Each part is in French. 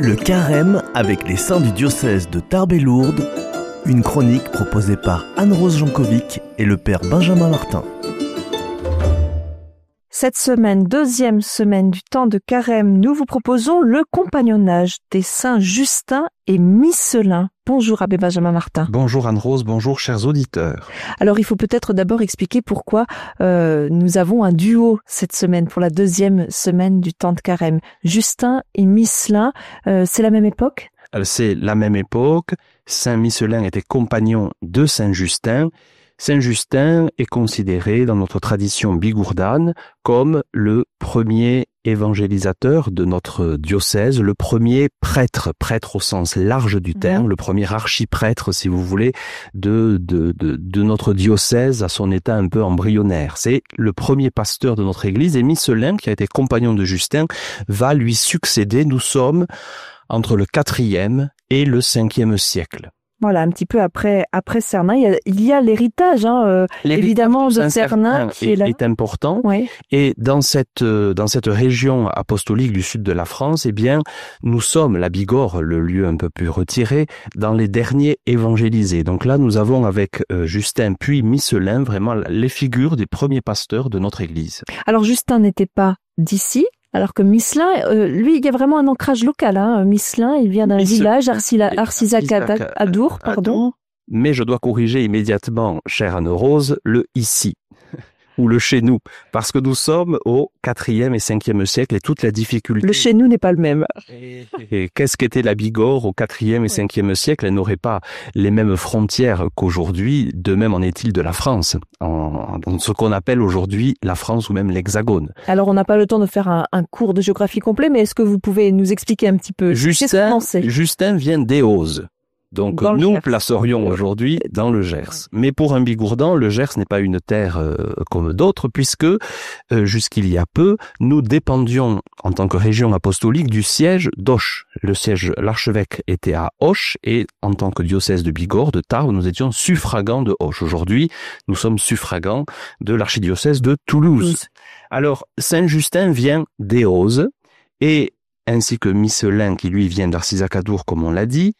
Le Carême avec les saints du diocèse de Tarbes et Lourdes, une chronique proposée par Anne-Rose Jankovic et le père Benjamin Martin. Cette semaine, deuxième semaine du temps de Carême, nous vous proposons le compagnonnage des saints Justin et Miscelin. Bonjour abbé Benjamin Martin. Bonjour Anne-Rose, bonjour chers auditeurs. Alors il faut peut-être d'abord expliquer pourquoi nous avons un duo cette semaine pour la deuxième semaine du temps de Carême. Justin et Miscelin, c'est la même époque ? C'est la même époque. Saint Miscelin était compagnon de Saint Justin. Saint Justin est considéré dans notre tradition bigourdane comme le premier évangélisateur de notre diocèse, le premier prêtre au sens large du terme, le premier archiprêtre, si vous voulez, de notre diocèse à son état un peu embryonnaire. C'est le premier pasteur de notre église, et Miscelin, qui a été compagnon de Justin, va lui succéder. Nous sommes entre le 4e et le 5e siècle. Voilà, un petit peu après Cernin, il y a l'héritage, évidemment, de Cernin qui est important. Oui. Et dans cette région apostolique du sud de la France, eh bien, nous sommes, la Bigorre, le lieu un peu plus retiré, dans les derniers évangélisés. Donc là, nous avons avec Justin puis Miscelin vraiment les figures des premiers pasteurs de notre église. Alors Justin n'était pas d'ici. Alors que Miscelin, lui, il y a vraiment un ancrage local. Miscelin, il vient d'un village, Arcizac-Adour, pardon. Mais je dois corriger immédiatement, chère Anne-Rose, le ici, ou le chez nous, parce que nous sommes au 4e et 5e siècle et toute la difficulté. Le chez nous n'est pas le même. Et qu'est-ce qu'était la Bigorre au 4e et 5e siècle? Elle n'aurait pas les mêmes frontières qu'aujourd'hui, de même en est-il de la France, dans ce qu'on appelle aujourd'hui la France ou même l'Hexagone. Alors on n'a pas le temps de faire un cours de géographie complet, mais est-ce que vous pouvez nous expliquer un petit peu Justin vient d'Éose. Donc nous placerions aujourd'hui dans le Gers. Mais pour un Bigourdan, le Gers n'est pas une terre comme d'autres, puisque jusqu'il y a peu, nous dépendions en tant que région apostolique du siège d'Auch. L'archevêque était à Auch, et en tant que diocèse de Bigorre, de Tarbes, nous étions suffragants de Auch. Aujourd'hui, nous sommes suffragants de l'archidiocèse de Toulouse. Alors, Saint Justin vient d'Éose, et ainsi que Miscelin, qui lui vient d'Arcizac-Adour, comme on l'a dit.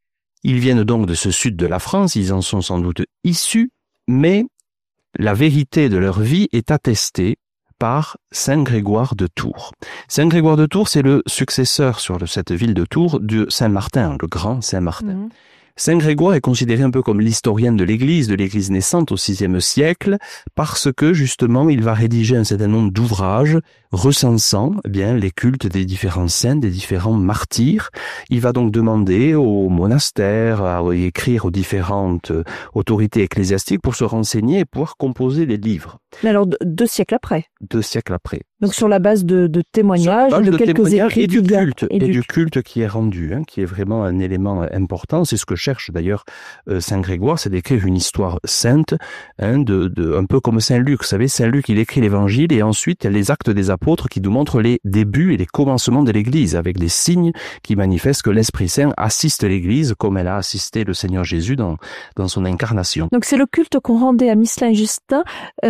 Ils viennent donc de ce sud de la France, ils en sont sans doute issus, mais la vérité de leur vie est attestée par Saint Grégoire de Tours. Saint Grégoire de Tours, c'est le successeur sur cette ville de Tours de Saint Martin, le grand Saint Martin. Saint Grégoire est considéré un peu comme l'historien de l'Église naissante au VIe siècle, parce que justement il va rédiger un certain nombre d'ouvrages recensant les cultes des différents saints, des différents martyrs. Il va donc demander aux monastères, à écrire aux différentes autorités ecclésiastiques pour se renseigner et pouvoir composer des livres. Mais alors 2 siècles après. 2 siècles après. Donc sur la base de témoignages, de quelques écrits et du culte qui est rendu, qui est vraiment un élément important. C'est ce que cherche d'ailleurs Saint Grégoire, c'est d'écrire une histoire sainte, un peu comme Saint Luc. Vous savez, Saint Luc, il écrit l'Évangile et ensuite il y a les Actes des Apôtres qui nous montrent les débuts et les commencements de l'Église, avec des signes qui manifestent que l'Esprit Saint assiste l'Église comme elle a assisté le Seigneur Jésus dans son incarnation. Donc c'est le culte qu'on rendait à Miscelin et Justin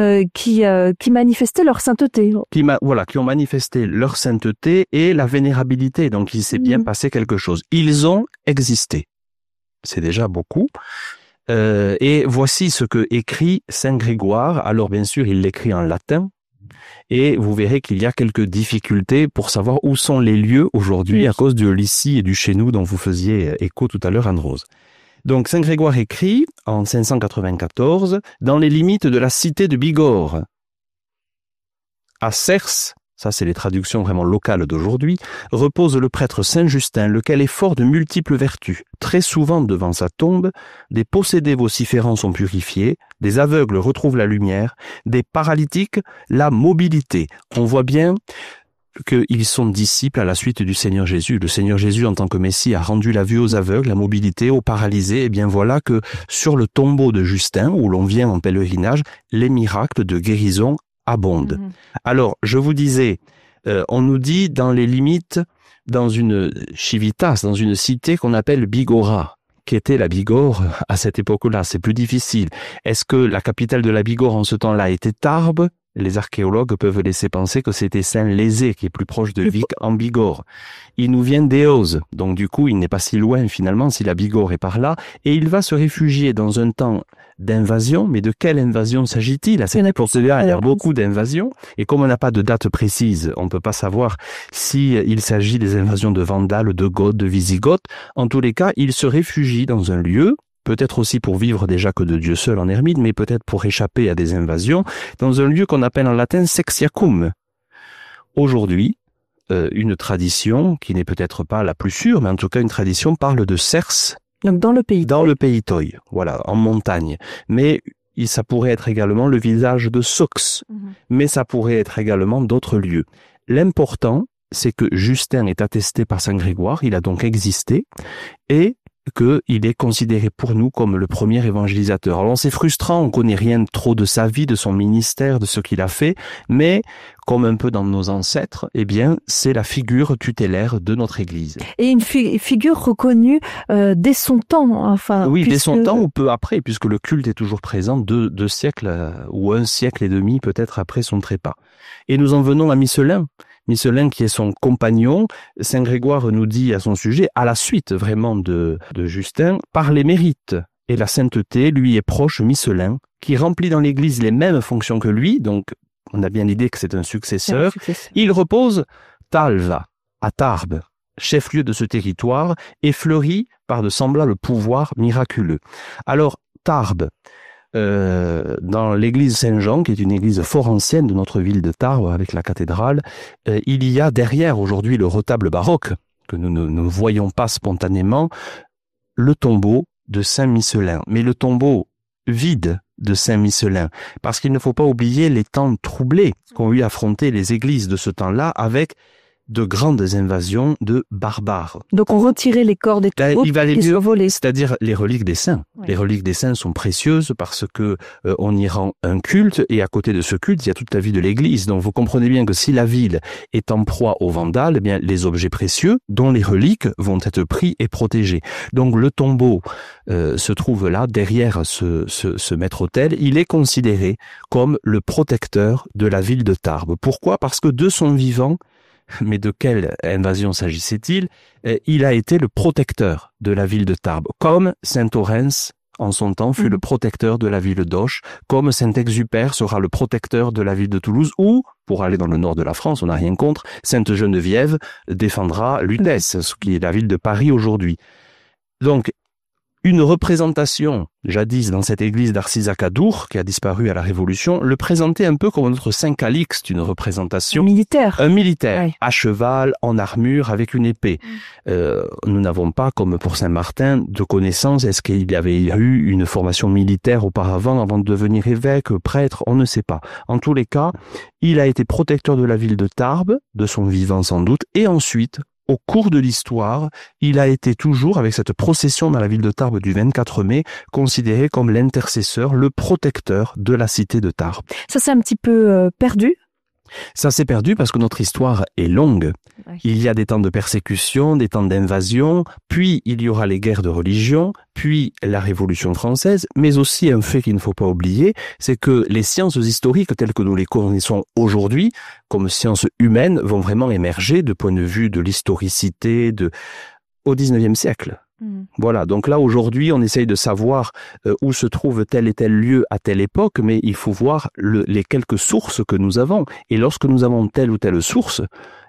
qui manifestait leur sainteté. Qui ont manifesté leur sainteté et la vénérabilité. Donc il s'est bien passé quelque chose. Ils ont existé. C'est déjà beaucoup. Et voici ce que écrit Saint Grégoire. Alors bien sûr, il l'écrit en latin. Et vous verrez qu'il y a quelques difficultés pour savoir où sont les lieux aujourd'hui à cause de l'ici et du chez nous dont vous faisiez écho tout à l'heure, Anne-Rose. Donc Saint Grégoire écrit en 594 dans les limites de la cité de Bigorre. À Cers, ça c'est les traductions vraiment locales d'aujourd'hui, repose le prêtre Saint Justin, lequel est fort de multiples vertus. Très souvent devant sa tombe, des possédés vociférants sont purifiés, des aveugles retrouvent la lumière, des paralytiques la mobilité. On voit bien qu'ils sont disciples à la suite du Seigneur Jésus. Le Seigneur Jésus, en tant que Messie, a rendu la vue aux aveugles, la mobilité aux paralysés. Et bien voilà que sur le tombeau de Justin, où l'on vient en pèlerinage, les miracles de guérison abondent. Alors, je vous disais, on nous dit dans les limites, dans une civitas, dans une cité qu'on appelle Bigorra. Qu'était la Bigorre à cette époque-là? C'est plus difficile. Est-ce que la capitale de la Bigorre en ce temps-là était Tarbes? les archéologues peuvent laisser penser que c'était Saint Lésé, qui est plus proche de Vic en Bigorre. Il nous vient d'Éose, donc du coup, il n'est pas si loin finalement si la Bigorre est par là, et il va se réfugier dans un temps d'invasion. Mais de quelle invasion s'agit-il? À cette époque-là, il y a beaucoup d'invasions, et comme on n'a pas de date précise, on ne peut pas savoir si il s'agit des invasions de Vandales, de Goths, de Wisigoths. En tous les cas, il se réfugie dans un lieu, peut-être aussi pour vivre déjà que de Dieu seul en ermite, mais peut-être pour échapper à des invasions, dans un lieu qu'on appelle en latin Sexiacum. Aujourd'hui, une tradition qui n'est peut-être pas la plus sûre, mais en tout cas une tradition parle de Cers. Donc dans le pays. Dans le pays Toy, voilà, en montagne. Mais ça pourrait être également le village de Sox, mais ça pourrait être également d'autres lieux. L'important, c'est que Justin est attesté par Saint Grégoire, il a donc existé, et qu'il est considéré pour nous comme le premier évangélisateur. Alors c'est frustrant, on connaît rien trop de sa vie, de son ministère, de ce qu'il a fait, mais comme un peu dans nos ancêtres, eh bien, c'est la figure tutélaire de notre Église. Et une figure reconnue dès son temps, enfin. Oui, dès son temps ou peu après, puisque le culte est toujours présent 2 siècles ou 1 siècle et demi peut-être après son trépas. Et nous en venons à Miscelin. Miscelin qui est son compagnon. Saint Grégoire nous dit à son sujet, à la suite vraiment de Justin, par les mérites et la sainteté, lui est proche Miscelin, qui remplit dans l'Église les mêmes fonctions que lui, donc on a bien l'idée que c'est un successeur. Il repose Talva, à Tarbes, chef-lieu de ce territoire, et fleuri par de semblables pouvoirs miraculeux. Alors, Tarbes, dans l'église Saint-Jean, qui est une église fort ancienne de notre ville de Tarbes, avec la cathédrale, il y a derrière aujourd'hui le retable baroque, que nous ne voyons pas spontanément, le tombeau de Saint-Miscelin. Mais le tombeau vide de Saint-Miscelin, parce qu'il ne faut pas oublier les temps troublés qu'ont eu affronté les églises de ce temps-là avec de grandes invasions de barbares. Donc on retirait les corps des tombeaux qui sont volés. C'est-à-dire les reliques des saints. Oui. Les reliques des saints sont précieuses parce que on y rend un culte, et à côté de ce culte, il y a toute la vie de l'Église. Donc vous comprenez bien que si la ville est en proie aux Vandales, eh bien les objets précieux, dont les reliques, vont être pris et protégés. Donc le tombeau se trouve là, derrière ce maître-autel. Il est considéré comme le protecteur de la ville de Tarbes. Pourquoi? Parce que de son vivant, mais de quelle invasion s'agissait-il? Il a été le protecteur de la ville de Tarbes, comme Saint Orens, en son temps, fut le protecteur de la ville d'Auch, comme Saint-Exupère sera le protecteur de la ville de Toulouse, ou, pour aller dans le nord de la France, on n'a rien contre, Sainte-Geneviève défendra Lutèce, ce qui est la ville de Paris aujourd'hui. Donc, une représentation, jadis dans cette église d'Arcisac-à-Dour, qui a disparu à la Révolution, le présentait un peu comme notre Saint Calixte, une représentation... Un militaire, ouais. À cheval, en armure, avec une épée. Nous n'avons pas, comme pour Saint-Martin, de connaissance. Est-ce qu'il y avait eu une formation militaire auparavant, avant de devenir évêque, prêtre? On ne sait pas. En tous les cas, il a été protecteur de la ville de Tarbes, de son vivant sans doute, et ensuite... Au cours de l'histoire, il a été toujours, avec cette procession dans la ville de Tarbes du 24 mai, considéré comme l'intercesseur, le protecteur de la cité de Tarbes. Ça s'est un petit peu perdu? Ça s'est perdu parce que notre histoire est longue. Oui. Il y a des temps de persécution, des temps d'invasion, puis il y aura les guerres de religion, puis la Révolution française, mais aussi un fait qu'il ne faut pas oublier, c'est que les sciences historiques telles que nous les connaissons aujourd'hui, comme sciences humaines, vont vraiment émerger de point de vue de l'historicité au XIXe siècle. Voilà, donc là aujourd'hui on essaye de savoir où se trouve tel et tel lieu à telle époque, mais il faut voir les quelques sources que nous avons. Et lorsque nous avons telle ou telle source,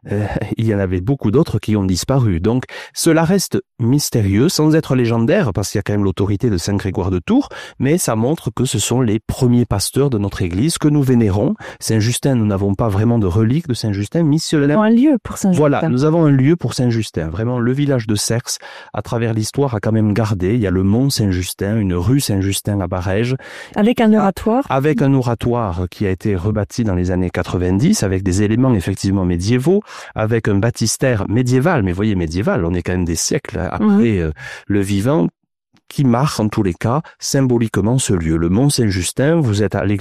il y en avait beaucoup d'autres qui ont disparu. Donc cela reste mystérieux, sans être légendaire, parce qu'il y a quand même l'autorité de Saint Grégoire de Tours, mais ça montre que ce sont les premiers pasteurs de notre Église que nous vénérons. Saint-Justin, nous n'avons pas vraiment de relique de Saint-Justin. Nous avons un lieu pour Saint-Justin. Voilà, nous avons un lieu pour Saint-Justin. Vraiment, le village de Cers, à travers l'histoire, a quand même gardé. Il y a le mont Saint-Justin, une rue Saint-Justin à Barèges. Avec un oratoire. Avec un oratoire qui a été rebâti dans les années 90, avec des éléments effectivement médiévaux, avec un baptistère médiéval. Mais voyez, médiéval, on est quand même des siècles après le vivant. qui marque en tous les cas symboliquement ce lieu. Le Mont Saint-Justin, vous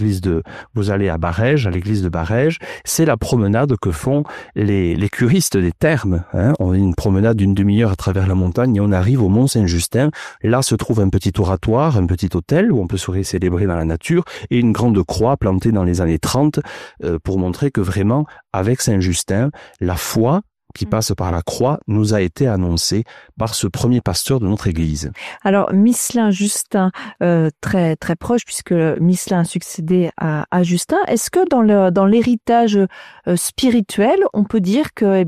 allez à Barèges, à l'église de Barèges, c'est la promenade que font les curistes des thermes. On a une promenade d'une demi-heure à travers la montagne et on arrive au Mont Saint-Justin. Là se trouve un petit oratoire, un petit hôtel où on peut se célébrer dans la nature et une grande croix plantée dans les années 30 pour montrer que vraiment, avec Saint-Justin, la foi qui passe par la croix nous a été annoncée par ce premier pasteur de notre église. Alors, Miscelin-Justin, très très proche, puisque Miscelin a succédé à Justin. Est-ce que dans l'héritage spirituel, on peut dire que,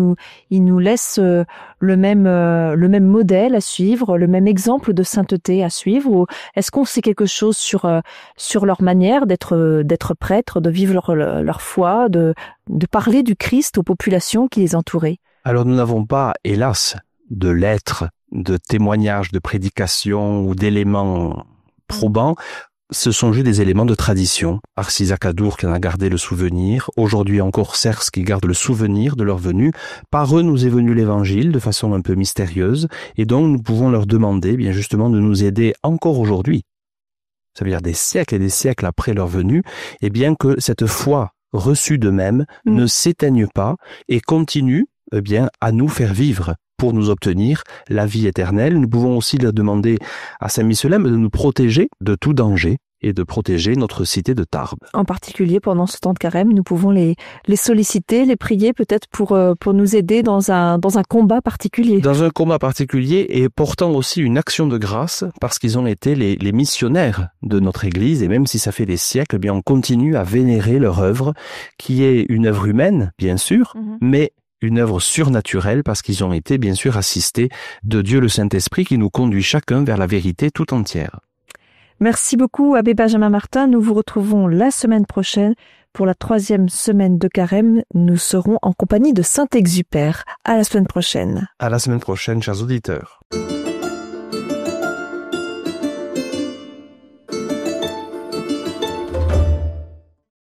il nous laisse le même modèle à suivre, le même exemple de sainteté à suivre, ou est-ce qu'on sait quelque chose sur leur manière d'être prêtres, de vivre leur foi, de parler du Christ aux populations qui les entouraient? Alors nous n'avons pas, hélas, de lettres, de témoignages, de prédications ou d'éléments probants. Ce sont juste des éléments de tradition. Arcissac-Adour qui en a gardé le souvenir. Aujourd'hui encore Cers qui garde le souvenir de leur venue. Par eux nous est venu l'évangile de façon un peu mystérieuse. Et donc nous pouvons leur demander bien justement de nous aider encore aujourd'hui. Ça veut dire des siècles et des siècles après leur venue. Et bien que cette foi reçue d'eux-mêmes ne s'éteigne pas et continue à nous faire vivre pour nous obtenir la vie éternelle. Nous pouvons aussi leur demander à Saint Miscelin de nous protéger de tout danger et de protéger notre cité de Tarbes. En particulier, pendant ce temps de carême, nous pouvons les solliciter, les prier peut-être pour nous aider dans un combat particulier. Dans un combat particulier et portant aussi une action de grâce parce qu'ils ont été les missionnaires de notre Église et même si ça fait des siècles, on continue à vénérer leur œuvre qui est une œuvre humaine, bien sûr, mais une œuvre surnaturelle parce qu'ils ont été bien sûr assistés de Dieu le Saint-Esprit qui nous conduit chacun vers la vérité tout entière. Merci beaucoup, Abbé Benjamin Martin. Nous vous retrouvons la semaine prochaine pour la 3e semaine de carême. Nous serons en compagnie de Saint-Exupère. À la semaine prochaine. À la semaine prochaine, chers auditeurs.